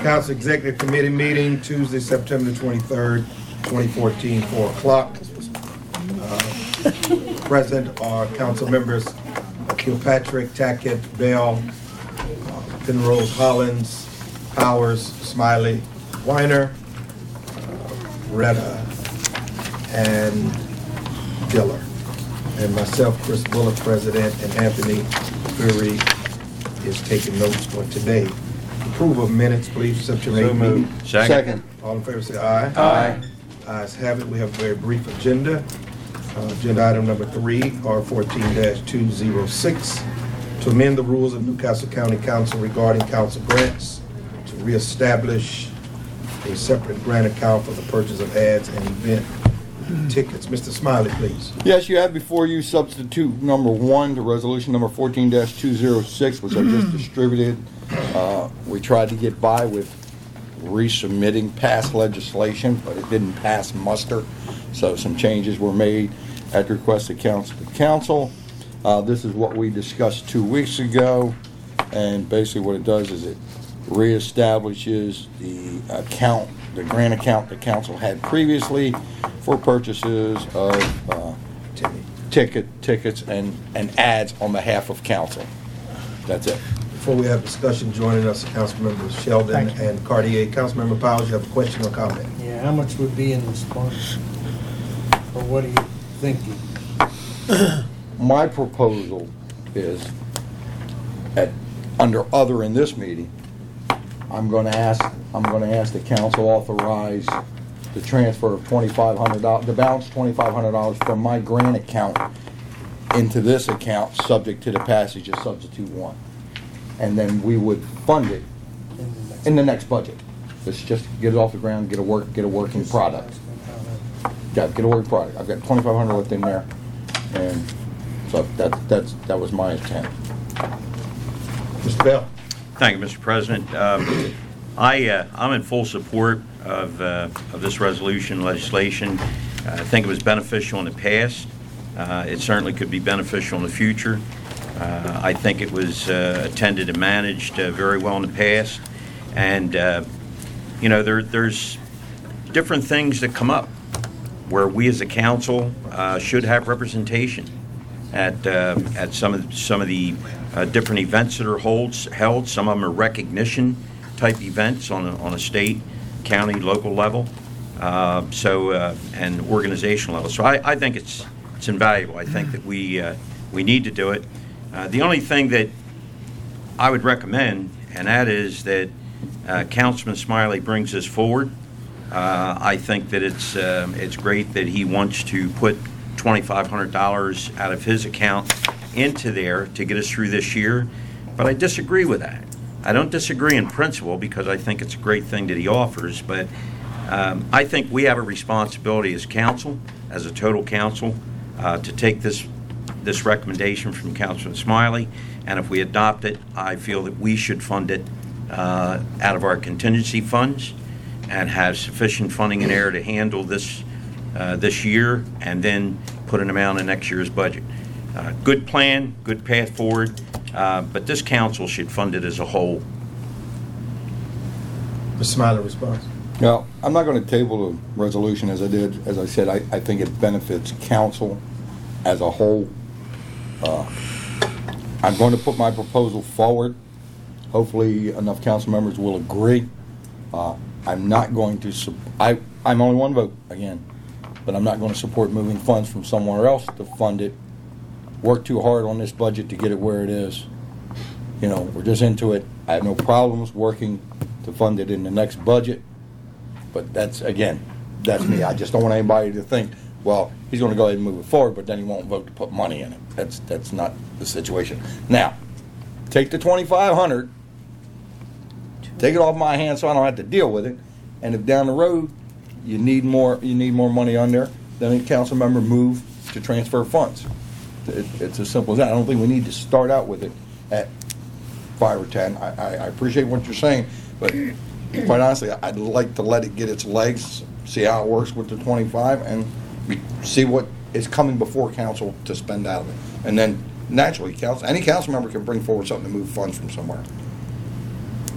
Council Executive Committee meeting Tuesday, September 23rd, 2014, 4 o'clock. Present are council members Kilpatrick, Tackett, Bell, Penrose, Hollins, Powers, Smiley, Weiner, Retta, and Diller. And myself, Chris Bullock, President, and Anthony Fury is taking notes for today. Approval of minutes, please. September 8th meeting. Second. All in favor say aye. Aye. Ayes have it. We have a very brief agenda. Agenda item number 3, R14-206, to amend the rules of Newcastle County Council regarding council grants, to reestablish a separate grant account for the purchase of ads and event tickets. Mr. Smiley, please. Yes, you have before you substitute number 1 to resolution number 14-206, which I just distributed. We tried to get by with resubmitting past legislation, but it didn't pass muster. So some changes were made at the request of council to council. This is what we discussed 2 weeks ago, and basically what it does is it reestablishes the account, the grant account the council had previously for purchases of tickets and ads on behalf of council. That's it. Before we have discussion, joining us, Council Members Sheldon and Cartier. Councilmember Powers, you have a question or comment? Yeah, how much would be in this fund? Or what are you thinking? My proposal is, under other in this meeting, I'm going to ask the council authorize the transfer of $2,500, the balance $2,500 from my grant account into this account, subject to the passage of substitute 1, and then we would fund it in the next budget. Let's just get it off the ground, get a working product. Yeah, get a working product. I've got $2,500 left in there, and so that was my intent. Mr. Bell. Thank you, Mr. President. I'm in full support of this resolution legislation. I think it was beneficial in the past. It certainly could be beneficial in the future. I think it was attended and managed very well in the past. And, you know, there's different things that come up where we as a council should have representation at some of the different events that are held. Some of them are recognition type events on a state, county, local level, and organizational level. So I think it's invaluable. I think that we need to do it. The only thing that I would recommend, and that is that Councilman Smiley brings this forward. I think that it's great that he wants to put $2,500 out of his account into there to get us through this year, but I disagree with that. I don't disagree in principle because I think it's a great thing that he offers, but I think we have a responsibility as council, as a total council, to take this recommendation from Councilman Smiley, and if we adopt it, I feel that we should fund it out of our contingency funds and have sufficient funding in there to handle this year, and then put an amount in next year's budget. Good plan, good path forward, but this council should fund it as a whole. Mr. Smiley, response. Now, I'm not going to table the resolution as I did. As I said, I think it benefits council as a whole. I'm going to put my proposal forward. Hopefully enough council members will agree. I'm not going to, I'm only one vote, again, but I'm not going to support moving funds from somewhere else to fund it. Work too hard on this budget to get it where it is. You know, we're just into it. I have no problems working to fund it in the next budget, but that's me. I just don't want anybody to think, well, he's going to go ahead and move it forward, but then he won't vote to put money in it. That's not the situation. Now, take the $2,500, take it off my hands so I don't have to deal with it, and if down the road you need more money on there, then a council member move to transfer funds. It's as simple as that. I don't think we need to start out with it at 5 or 10. I appreciate what you're saying, but quite honestly, I'd like to let it get its legs, see how it works with the 25, and see what is coming before council to spend out of it. And then naturally, any council member can bring forward something to move funds from somewhere.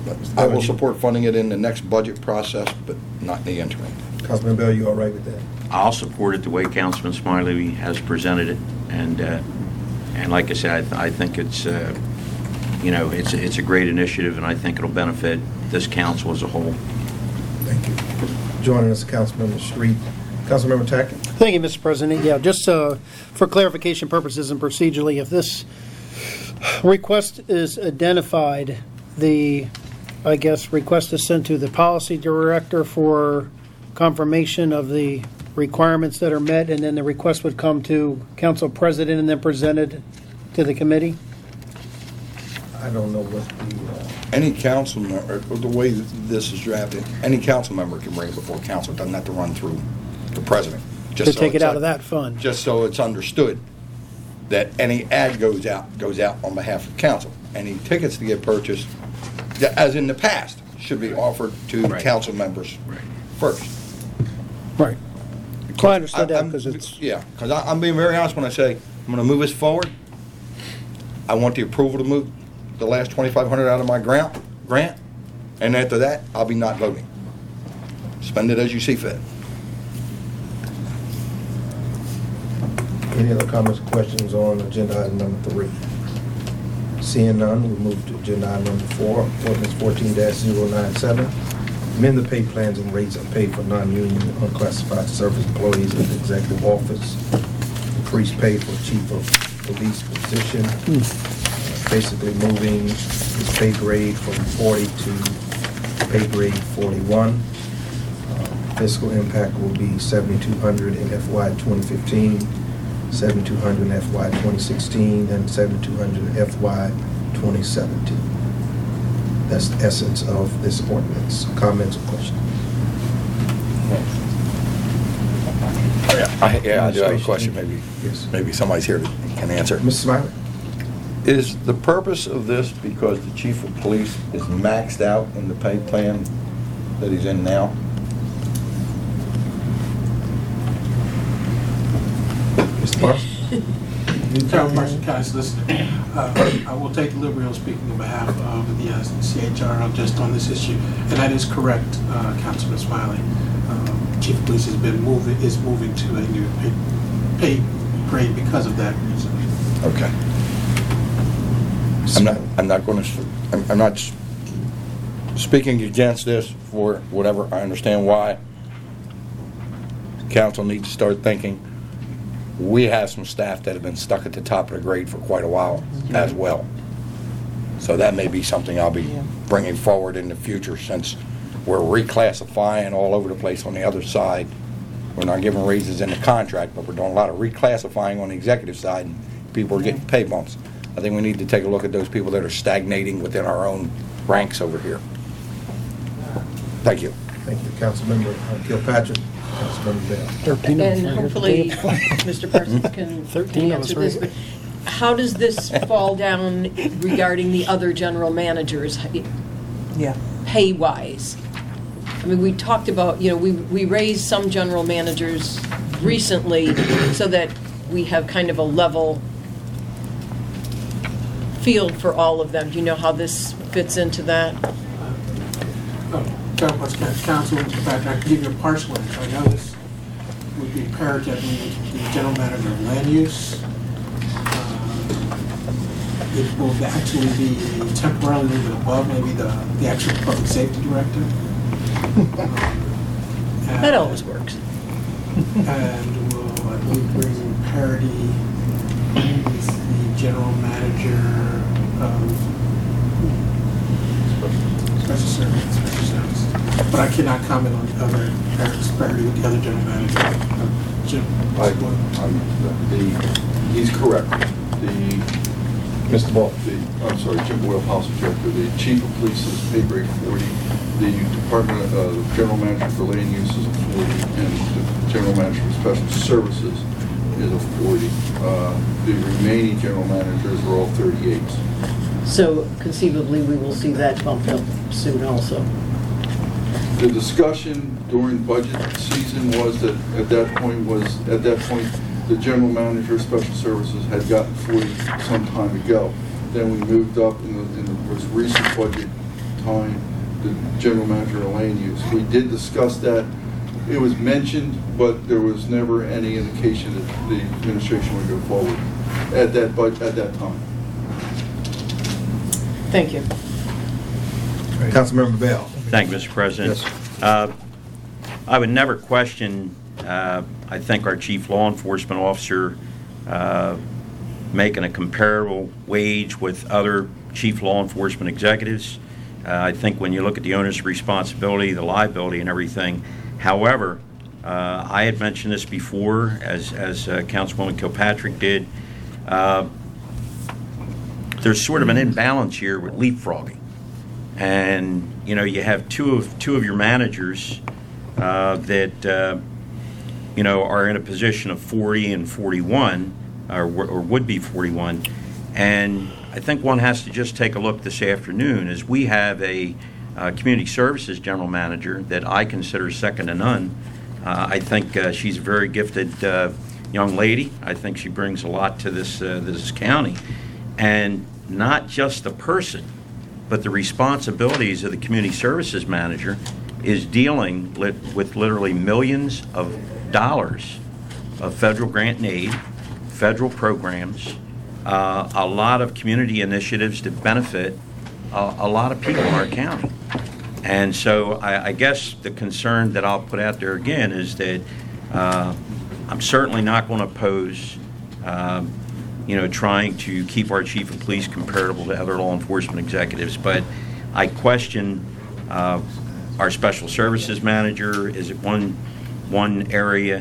But I will support funding it in the next budget process, but not in the interim. Councilman Bell, you all right with that? I'll support it the way Councilman Smiley has presented it, and like I said, I think it's it's a great initiative, and I think it'll benefit this council as a whole. Thank you. Joining us, Councilmember Street. Councilmember Tackett. Thank you, Mr. President. Yeah, just for clarification purposes and procedurally, if this request is identified, I guess, request is sent to the policy director for confirmation of the requirements that are met, and then the request would come to council president and then presented to the committee? I don't know what the, Any council member, the way that this is drafted, any council member can bring it before council. It doesn't have to run through the president. To take it out of that fund? Just so it's understood that any ad goes out on behalf of council. Any tickets to get purchased, as in the past, should be offered to Right. council members first. Right. Well, I understood that because it's... Yeah, because I'm being very honest when I say I'm going to move this forward. I want the approval to move the last $2,500 out of my grant, and after that, I'll be not voting. Spend it as you see fit. any other comments or questions on agenda item number 3? Seeing none, we move to agenda item number 4, ordinance 14-097. Amend the pay plans and rates of pay for non-union unclassified service employees in the executive office. Increase pay for chief of police position. Basically moving his pay grade from 40 to pay grade 41. Fiscal impact will be $7,200 in FY 2015, $7,200 in FY 2016, and $7,200 in FY 2017. That's the essence of this ordinance. Comments or questions? I do have a question. Yes. Maybe somebody's here that can answer. Mr. Smiley? Is the purpose of this because the chief of police is maxed out in the pay plan that he's in now? Mr. Parsons? Chairman Parsons, can I listen? I will take the liberty of speaking on behalf of the CHR just on this issue, and that is correct, Councilman Smiley. Chief of Police is moving to a new pay grade because of that reason. Okay. I'm not going to, I'm not speaking against this for whatever, I understand why. Council needs to start thinking. We have some staff that have been stuck at the top of the grade for quite a while as well. So that may be something I'll be bringing forward in the future, since we're reclassifying all over the place on the other side. We're not giving raises in the contract, but we're doing a lot of reclassifying on the executive side, and people are getting pay bumps. I think we need to take a look at those people that are stagnating within our own ranks over here. Thank you. Thank you, Councilmember Kilpatrick. Councilmember Bell. 13 of us And right here hopefully, today. Mr. Parsons can 13 of us answer this, right but how does this fall down regarding the other general managers, pay-wise? I mean, we talked about, we raised some general managers recently so that we have kind of a level field for all of them. Do you know how this fits into that? Chairman Parsons, Council, in fact, I can give you a partial answer. I know this would be paired to the general manager of land use. It will actually be temporarily a little bit above maybe the actual public safety director. That always works. And will, I believe, bring parity with the general manager of special service. But I cannot comment on the other parity with the other general manager. He's correct. Mr. Ball. I'm sorry, Jim Boyle, Policy Director. The Chief of Police is pay grade 40. The Department General Manager for Land Use is a 40, and the General Manager for Special Services is a 40. The remaining General Managers are all 38s. So conceivably, we will see that bumped up soon also. The discussion during budget season was that at that point, the General Manager of Special Services had gotten 40 some time ago. Then we moved up in the most recent budget time, the general manager of land use. We did discuss that. It was mentioned, but there was never any indication that the administration would go forward at that time. Thank you. Councilmember Bell. Thank you, Mr. President. I would never question, I think, our chief law enforcement officer making a comparable wage with other chief law enforcement executives. I think when you look at the owner's responsibility, the liability, and everything. However, I had mentioned this before, as Councilwoman Kilpatrick did. There's sort of an imbalance here with leapfrogging, and you have two of your managers that are in a position of 40 and 41, or would be 41, and I think one has to just take a look this afternoon, as we have a community services general manager that I consider second to none. I think she's a very gifted young lady. I think she brings a lot to this county, and not just the person, but the responsibilities of the community services manager is dealing with literally millions of dollars of federal grant and aid, federal programs, a lot of community initiatives that benefit a lot of people in our county. And so I guess the concern that I'll put out there again is that I'm certainly not going to oppose trying to keep our chief of police comparable to other law enforcement executives, but I question our special services manager is at one area,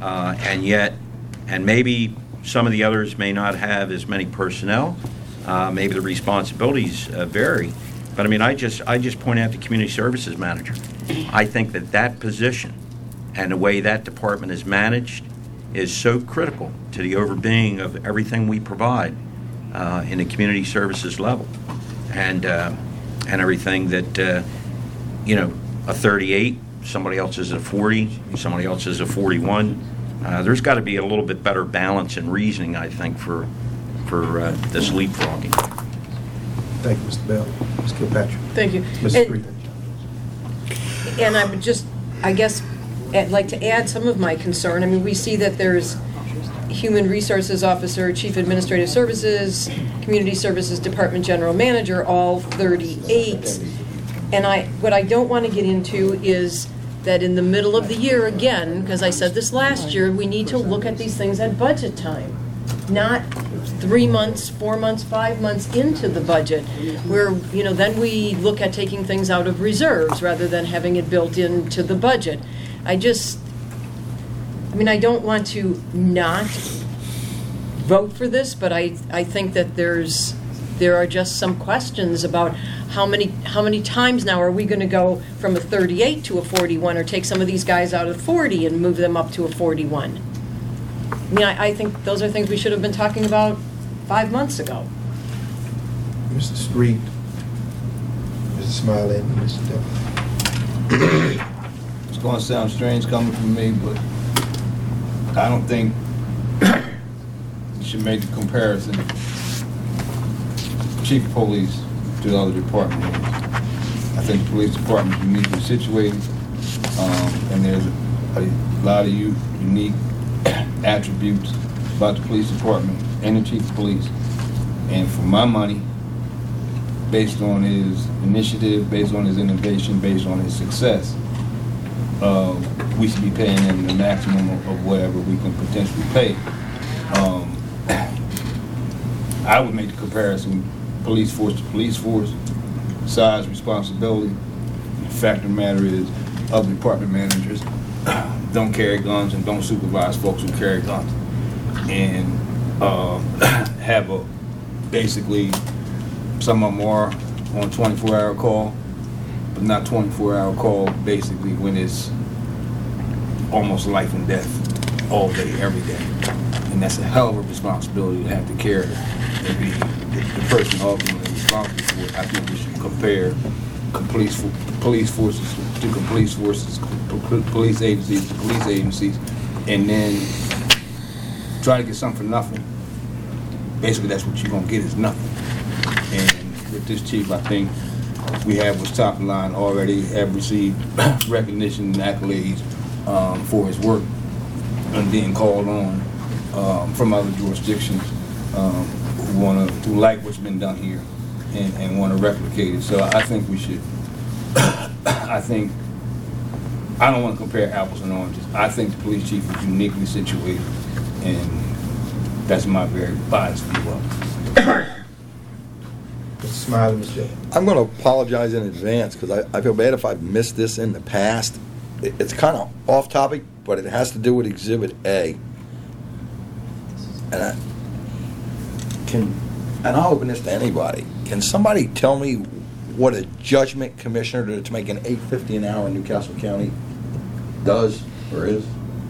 and maybe some of the others may not have as many personnel. Maybe the responsibilities vary, but I mean, I just point out the community services manager. I think that position and the way that department is managed is so critical to the overbeing of everything we provide in the community services level, and everything that a 38, somebody else is a 40, somebody else is a 41. There's got to be a little bit better balance and reasoning, I think, for this leapfrogging. Thank you, Mr. Bell. Ms. Kilpatrick. Thank you. Mrs. Street. And I would just, I guess, like to add some of my concern. I mean, we see that there's Human Resources Officer, Chief Administrative Services, Community Services Department General Manager, all 38. And what I don't want to get into is that in the middle of the year, again, because I said this last year, we need to look at these things at budget time, not 3 months, 4 months, 5 months into the budget, where, then we look at taking things out of reserves rather than having it built into the budget. I don't want to not vote for this, but I think that there are just some questions about how many times now are we going to go from a 38 to a 41, or take some of these guys out of 40 and move them up to a 41. I mean, I think those are things we should have been talking about 5 months ago. Mr. Street, Mrs. Smiley, and Mr. Devlin. It's going to sound strange coming from me, but I don't think you should make a comparison chief of police to the other department heads. I think the police department is uniquely situated, and there's a lot of unique attributes about the police department and the chief of police. And for my money, based on his initiative, based on his innovation, based on his success, we should be paying him the maximum of whatever we can potentially pay. I would make the comparison police force to police force, size, responsibility. The fact of the matter is, other department managers don't carry guns and don't supervise folks who carry guns, and have basically some of them are on a 24-hour call, but not 24-hour call basically when it's almost life and death all day, every day. And that's a hell of a responsibility to have to carry and be the person ultimately responsible for it. I think we should compare police forces to police forces, police agencies to police agencies, and then try to get something for nothing. Basically, that's what you're going to get, is nothing. And with this chief, I think we have was top of the line, already have received recognition and accolades for his work and being called on from other jurisdictions who like what's been done here and want to replicate it. So I think we should. I don't want to compare apples and oranges. I think the police chief is uniquely situated, and that's my very biased view of it. Mr. Smiley, Ms. Dillon. I'm going to apologize in advance because I feel bad if I've missed this in the past. It's kind of off topic, but it has to do with Exhibit A. And I'll open this to anybody. Can somebody tell me what a judgment commissioner that's making $8.50 an hour in Newcastle County does or is?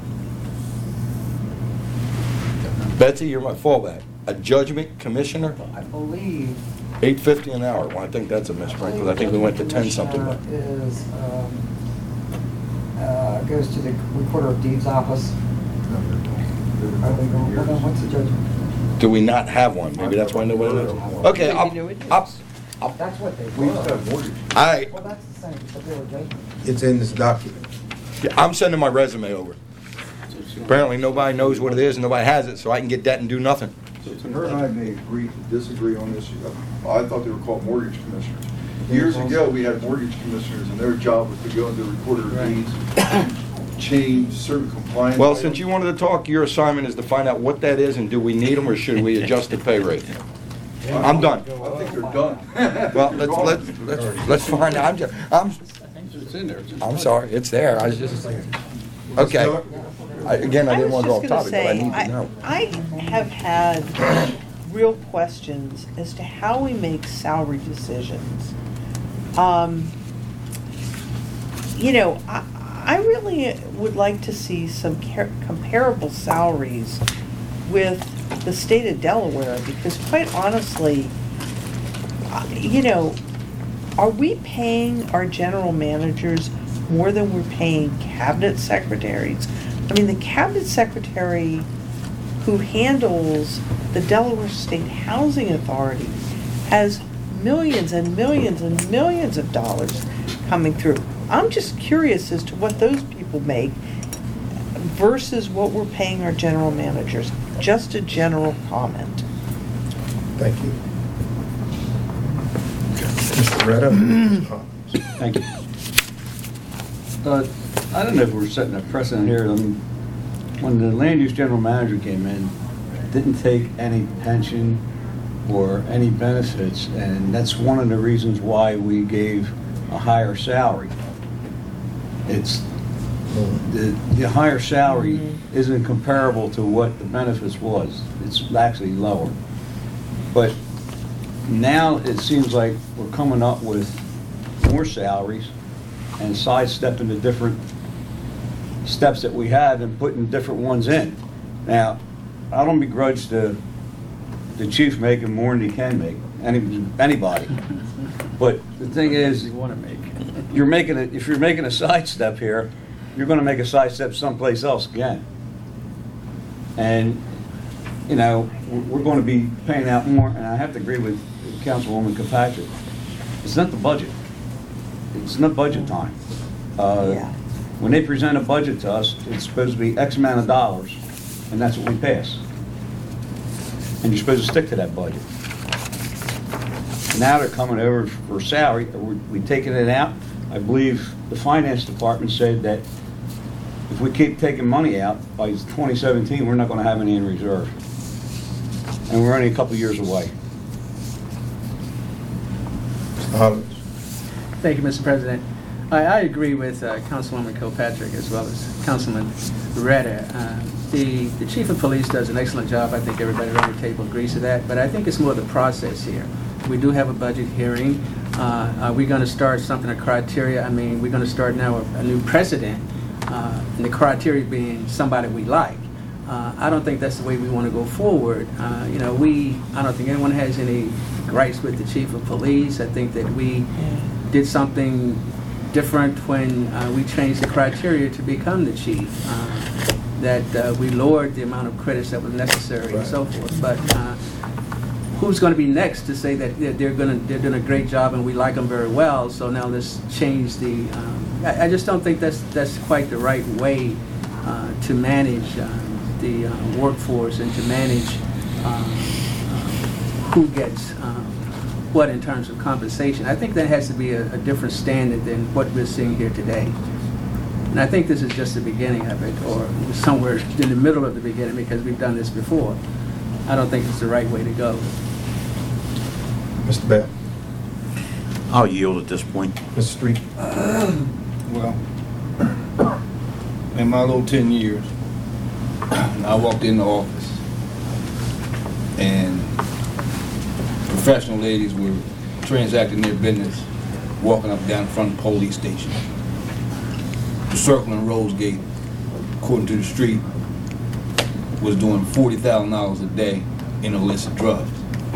Betsy, you're my fallback. A judgment commissioner? I believe. $8.50 an hour. Well, I think that's a misprint because I think we went to 10 something. But Is goes to the recorder of deeds office. Are they going? Hold on, what's the judgment? do we not have one? Maybe that's why nobody knows. Okay, That's what they We used to were. have mortgage. Well, that's the same, but they were judgment. It's in this document. I'm sending my resume over. Apparently, nobody knows what it is and nobody has it, so I can get that and do nothing. So her and I may agree to disagree on this. I thought they were called mortgage commissioners. Years ago, we had mortgage commissioners, and their job was to go into the recorder of deeds, change certain compliance. Well, items. since you wanted to talk, your assignment is to find out what that is and do we need them or should we adjust the pay rate? I'm done. I think they're done. Well, let's find out. It's in there. I'm sorry, it's there. I was just, okay. Again, I didn't want to go off topic, but I need to know. I have had real questions as to how we make salary decisions. You know, I really would like to see some comparable salaries with the state of Delaware, because quite honestly, you know, are we paying our general managers more than we're paying cabinet secretaries? I mean, the cabinet secretary who handles the Delaware State Housing Authority has millions and millions and millions of dollars coming through. I'm just curious as to what those people make versus what we're paying our general managers. Just a general comment. Thank you. Mr. Retta? Thank you. I don't know if we're setting a precedent here. I mean, when the land use general manager came in, didn't take any pension or any benefits, and that's one of the reasons why we gave a higher salary. It's the higher salary isn't comparable to what the benefits was. It's actually lower. But now it seems like we're coming up with more salaries and sidestepping the different steps that we have and putting different ones in. Now, I don't begrudge the chief making more than he can make, anybody. But the thing is, if you're making a sidestep here, you're going to make a sidestep someplace else again. And, you know, we're going to be paying out more, and I have to agree with Councilwoman Kirkpatrick. It's not the budget. It's not budget time. When they present a budget to us, it's supposed to be X amount of dollars, and that's what we pass. And you're supposed to stick to that budget. Now they're coming over for salary. We're taking it out. I believe the finance department said that if we keep taking money out, by 2017, we're not going to have any in reserve. And we're only a couple years away. Thank you, Mr. President. I agree with Councilwoman Kilpatrick as well as Councilman Retta. The chief of police does an excellent job. I think everybody around the table agrees to that. But I think it's more the process here. We do have a budget hearing. Are we going to start something, a criteria? I mean, we're going to start now a new precedent, and the criteria being somebody we like. I don't think that's the way we want to go forward. You know, I don't think anyone has any gripes with the chief of police. I think that we did something different when we changed the criteria to become the chief, that we lowered the amount of credits that was necessary and so forth. But who's going to be next to say that they're doing a great job and we like them very well, so now let's change the, I just don't think that's quite the right way to manage the workforce and to manage who gets what in terms of compensation. I think that has to be a different standard than what we're seeing here today. And I think this is just the beginning of it, or somewhere in the middle of the beginning, because we've done this before. I don't think it's the right way to go. Mr. Bell? I'll yield at this point. Mr. Street? Well, in my little 10 years, I walked in the office and professional ladies were transacting their business, walking up and down in front of the police station. The Circle in Rosegate, according to the street, was doing $40,000 a day in illicit drugs.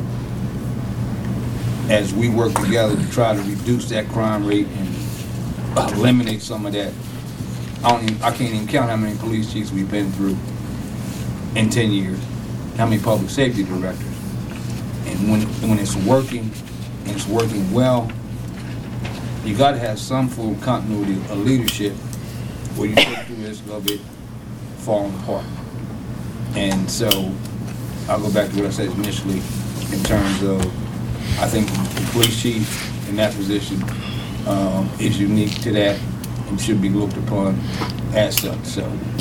As we work together to try to reduce that crime rate and eliminate some of that, I can't even count how many police chiefs we've been through in 10 years, how many public safety directors. And when it's working, and it's working well, you got to have some form of continuity of leadership, or you take the risk of it falling apart. And so I'll go back to what I said initially in terms of, I think the police chief in that position is unique to that and should be looked upon as such. So,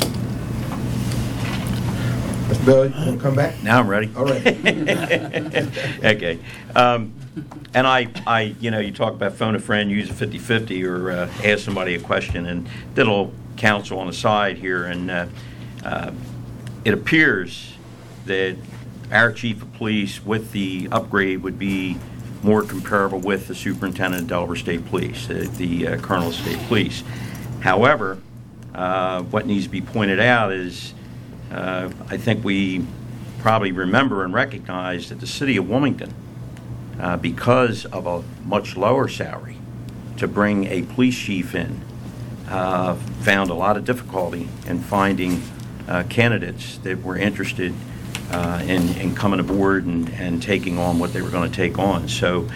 Mr. Bell, you want to come back? Now I'm ready. All right. Okay. And I, you talk about phone a friend, use a 50-50, or ask somebody a question, and did a little counsel on the side here, and it appears that our chief of police with the upgrade would be more comparable with the superintendent of Delaware State Police, the colonel of state police. However, what needs to be pointed out is I think we probably remember and recognize that the city of Wilmington, because of a much lower salary to bring a police chief in, found a lot of difficulty in finding candidates that were interested in coming aboard and taking on what they were going to take on. So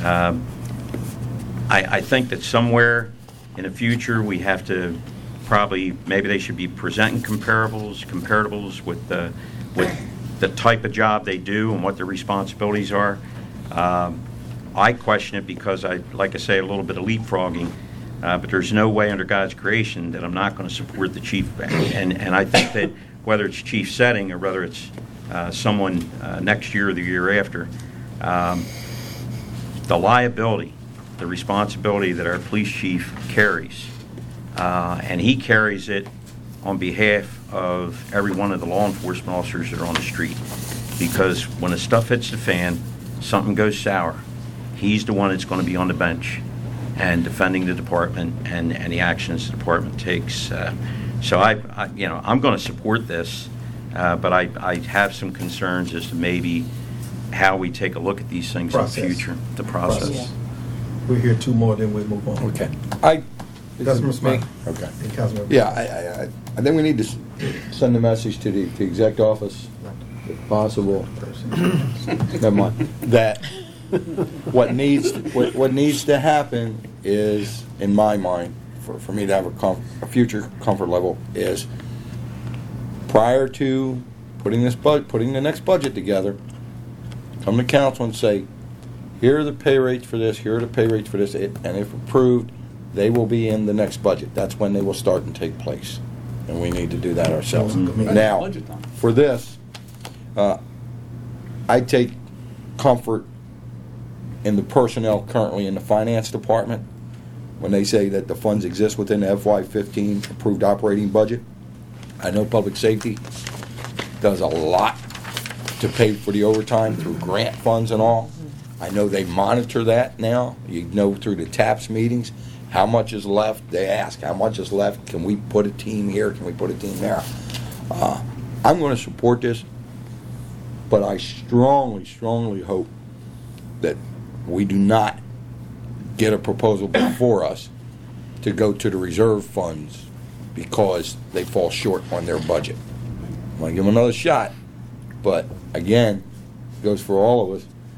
I think that somewhere in the future we have to probably, maybe they should be presenting comparables with the type of job they do and what their responsibilities are. I question it because like I say, a little bit of leapfrogging, but there's no way under God's creation that I'm not going to support the chief. And I think that whether it's chief setting or whether it's someone next year or the year after, the liability, the responsibility that our police chief carries, and he carries it on behalf of every one of the law enforcement officers that are on the street. Because when the stuff hits the fan, something goes sour, he's the one that's going to be on the bench and defending the department and the actions the department takes. So I'm going to support this, but I have some concerns as to maybe how we take a look at these things in the future, the process. Yeah. We'll hear two more, then we'll move on. Okay. Councilman Smith. Okay. And Councilman. Yeah, I think we need to send a message to the exec office, if possible. Never mind. That what needs to happen is, in my mind, for me to have a future comfort level, is prior to putting the next budget together, come to council and say, here are the pay rates for this, here are the pay rates for this, and if approved, they will be in the next budget. That's when they will start and take place. And we need to do that ourselves. Now, for this, I take comfort in the personnel currently in the finance department when they say that the funds exist within the FY15 approved operating budget. I know public safety does a lot to pay for the overtime through grant funds and all. I know they monitor that now. You know through the TAPS meetings how much is left. They ask how much is left. Can we put a team here? Can we put a team there? I'm going to support this, but I strongly, strongly hope that we do not get a proposal before us to go to the reserve funds because they fall short on their budget. I'm going to give them another shot, but again, it goes for all of us.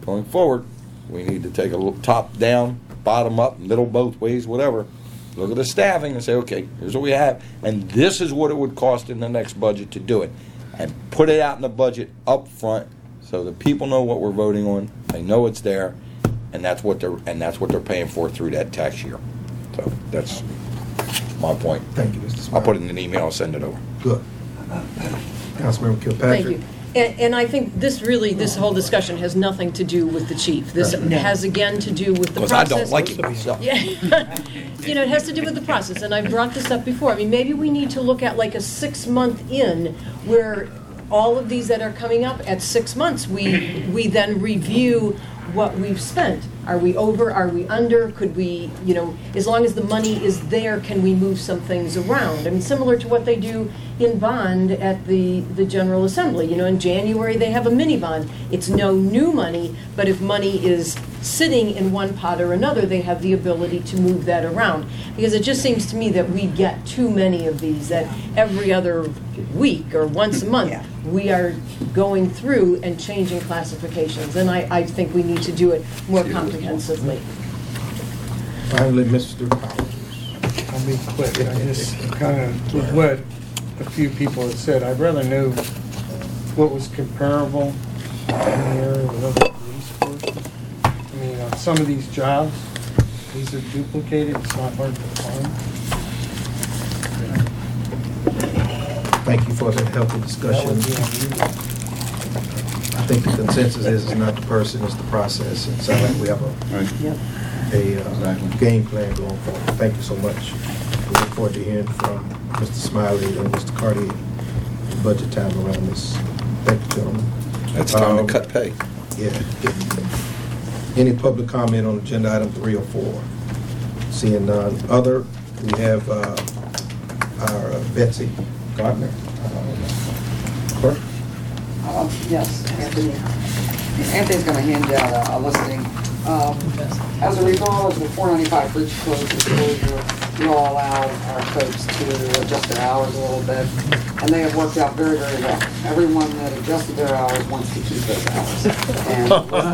going forward, we need to take a little top down, bottom up, middle both ways, whatever. Look at the staffing and say, okay, here's what we have, and this is what it would cost in the next budget to do it. And put it out in the budget up front so that people know what we're voting on, they know it's there, and that's what they're paying for through that tax year. So that's my point. Thank you, Mr. Smiley. I'll put it in an email, I'll send it over. Good. Councilmember Kilpatrick. Thank you. And I think this whole discussion has nothing to do with the chief. This has, again, to do with the Because process. I don't like it myself. Yeah. It has to do with the process, and I've brought this up before. I mean, maybe we need to look at like a 6-month in where all of these that are coming up at 6 months, we then review what we've spent. Are we over? Are we under? Could we, as long as the money is there, can we move some things around? I mean, similar to what they do in bond at the General Assembly. In January they have a mini bond. It's no new money, but if money is sitting in one pot or another, they have the ability to move that around. Because it just seems to me that we get too many of these, that every other week or once a month, we are going through and changing classifications. And I think we need to do it more comprehensively. Finally, Mr. Powers. I'll be quick. I just kind of, with what a few people have said, I'd rather know what was comparable in the area with other police forces. I mean, on some of these jobs, these are duplicated, it's not hard to find. Thank you for that healthy That discussion. would be unusual. I think the consensus is it's not the person, it's the process. It sounds like we have a game plan going forward. Thank you so much. We look forward to hearing from Mr. Smiley and Mr. Cartier in budget time around this. Thank you, gentlemen. It's time to cut pay. Yeah. Any public comment on agenda item 3 or 4? Seeing none. Other, we have our Betsy Gardner. Clerk? Yes, Anthony. Anthony's going to hand out a listing. As a result of the 495 breach closure disclosure, we all allowed our folks to adjust their hours a little bit, and they have worked out very, very well. Everyone that adjusted their hours wants to keep those hours. And,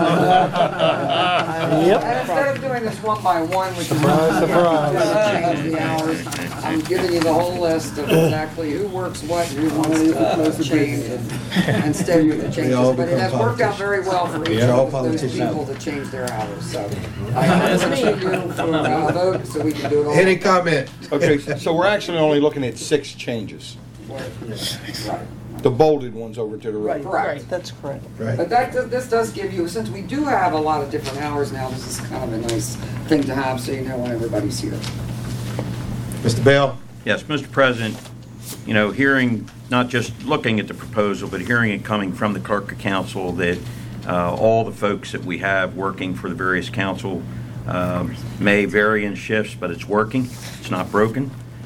and instead of doing this one by one, which is change the hours, I'm giving you the whole list of exactly who works what, and who wants to change, and stay with the changes. But it has worked out very well for each of those people to change their hours. So I ask you for a vote so we can do it all. Any comment? Okay, so we're actually only looking at 6 changes. Right. The bolded ones over to the right. Correct. That's correct. Right. But this does give you, since we do have a lot of different hours now, this is kind of a nice thing to have, so you know when everybody's here. Mr. Bell? Yes, Mr. President, hearing, not just looking at the proposal, but hearing it coming from the clerk of council that all the folks that we have working for the various council may vary in shifts, but it's working. It's not broken.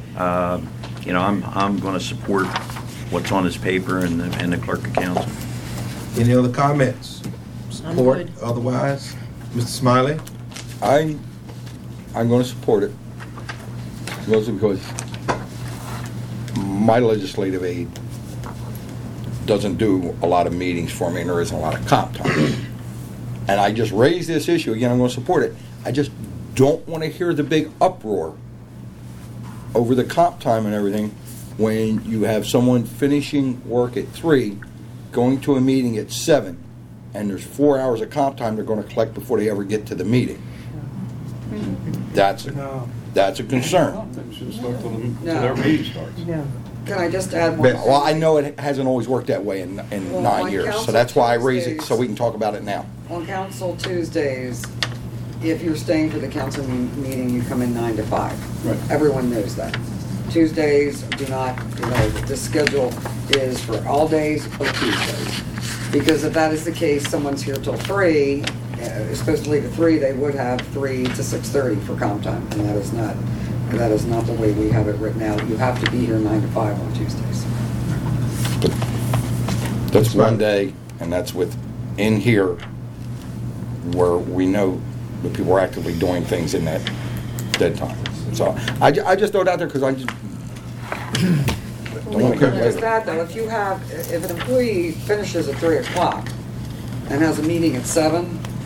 I'm going to support what's on this paper and the clerk of council. Any other comments? Support, good. otherwise? Mr. Smiley? I'm going to support it, mostly because my legislative aide doesn't do a lot of meetings for me, and there isn't a lot of comp time. And I just raised this issue, again, I'm going to support it. I just don't want to hear the big uproar over the comp time and everything when you have someone finishing work at 3, going to a meeting at 7, and there's 4 hours of comp time they're going to collect before they ever get to the meeting. That's a concern. No. Can I just add one? But, well, I know it hasn't always worked that way in Well, 9 on years, so Council that's why I raise it, Tuesdays- so we can talk about it now. On Council Tuesdays, if you're staying for the council meeting, you come in 9 to 5. Right. Everyone knows that. Tuesdays do not, the schedule is for all days or Tuesdays. Because if that is the case, someone's here till 3, is supposed to leave at 3, they would have 3 to 6:30 for comp time. And that is not the way we have it written out. You have to be here 9 to 5 on Tuesdays. That's one day, and that's in here where we know that people are actively doing things in that dead time. So I just throw it out there because I just don't want to hear Just it. that though, if an employee finishes at 3 o'clock and has a meeting at 7,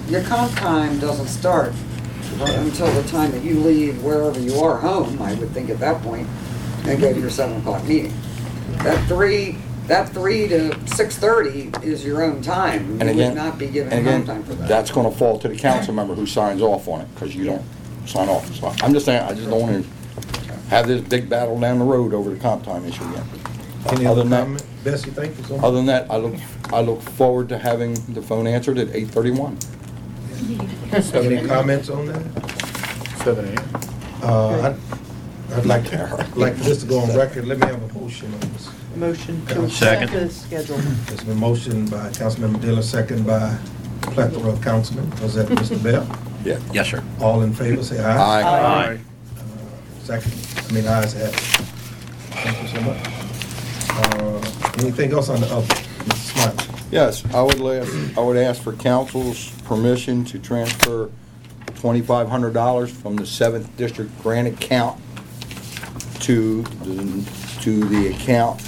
your comp time doesn't start until the time that you leave wherever you are home, I would think at that point, and go to your 7 o'clock meeting. That 3 to 6:30 is your own time. And You again, would not be given and home again, time for that. that's gonna fall to the council member who signs off on it, because you don't sign off. So I'm just saying, I just don't want to have this big battle down the road over the comp time issue again. Any Other other than that- comment? Bessie, thank you so much. Other than that, I look forward to having the phone answered at 8:31. Any comments on that? 7 a.m. I'd like for this to go on record. Let me have a motion on this. Motion to accept Second. the schedule. It's been motioned by Councilmember Diller, second by plethora of councilmen. Was that Mr. Bell? Yeah. Yes, sir. All in favor, say aye. Aye. Second, ayes have it. Thank you so much. Anything else on the other? Mr. Smiley? Yes, I would ask for council's permission to transfer $2,500 from the 7th District grant account to the account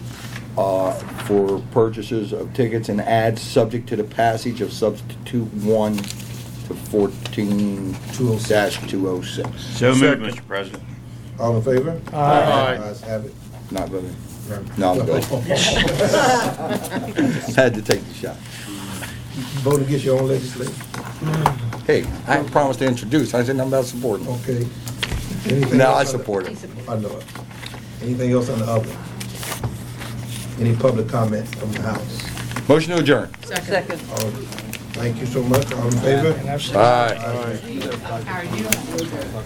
for purchases of tickets and ads subject to the passage of Substitute 1 to 14-206. So moved, Mr. President. All in favor? Aye. Ayes have it. Not voting. No, I'm good. Had to take the shot. Vote against your own legislation. Hey, I promised to introduce. I said nothing about supporting. Okay. Anything No, else I on the- support it. I know it. Anything else on the other? Any public comment from the House? Motion to adjourn. Second. All- Thank you so much. All in favor? Aye.